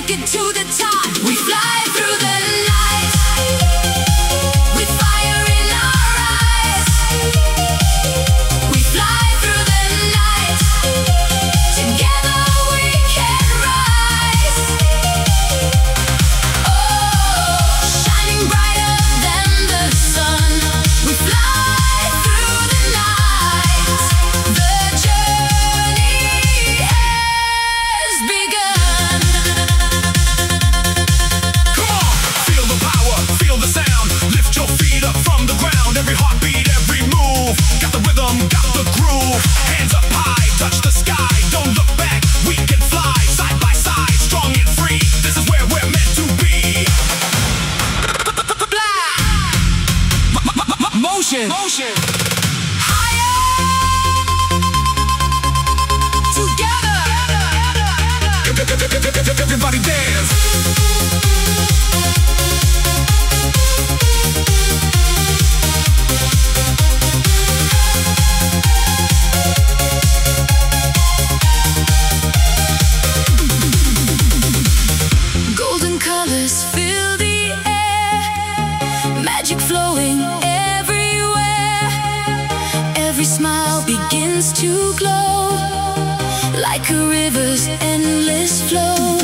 make it to the top. We fly through the night with fire in our eyes. We fly through the night. Together we can rise. Oh, shining brighter than the sun. We fly through the night. The journey has begun. Come on, feel the power, feel the sound. Lift your feet up from the ground. Every heartbeat, every move. Got the rhythm, got the groove. Hands up high, touch the sky. Don't look back, we can fly side by side, strong and free. This is where we're meant to be. Motion, motion. Everybody dance. Golden colors fill the air, magic flowing everywhere. Every smile begins to glow like a river's endless flow.